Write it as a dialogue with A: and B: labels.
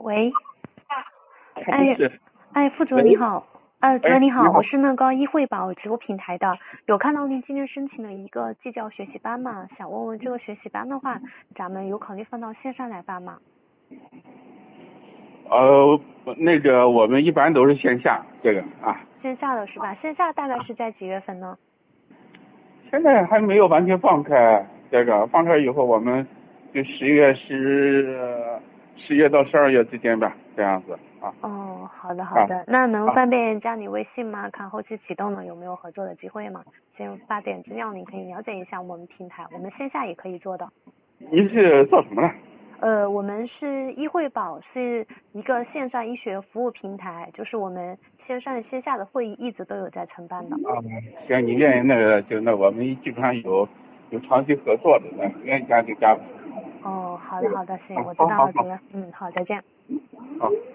A: 喂，哎
B: 是，
A: 哎，副主任你
B: 喂，
A: 好，主任
B: 哎，
A: 你好，我
B: 你好，
A: 是那个易惠宝植物平台的，有看到您今天申请了一个技教学习班嘛，想问问这个学习班的话，咱们有考虑放到线上来办吗？
B: 那个我们一般都是线下这个啊，
A: 线下的是吧？线下大概是在几月份呢？
B: 现在还没有完全放开，这个放开以后我们就十月到12月之间吧，这样子啊
A: 哦，好的好
B: 啊
A: 的，那能
B: 啊，
A: 方便加你微信吗？看后期启动了有没有合作的机会吗？先发点资料，你可以了解一下我们平台，我们线下也可以做的。
B: 你是做什么的？
A: 我们是医惠宝，是一个线上医学服务平台，就是我们线上线下的会议一直都有在承办的。
B: 啊，行，你愿意那个就那我们基本上有长期合作的，那愿意加就加吧，
A: 哦，好
B: 这个
A: 的好的，行，
B: 啊，
A: 我知
B: 好好好，
A: 道了主任。好，再见。
B: 好。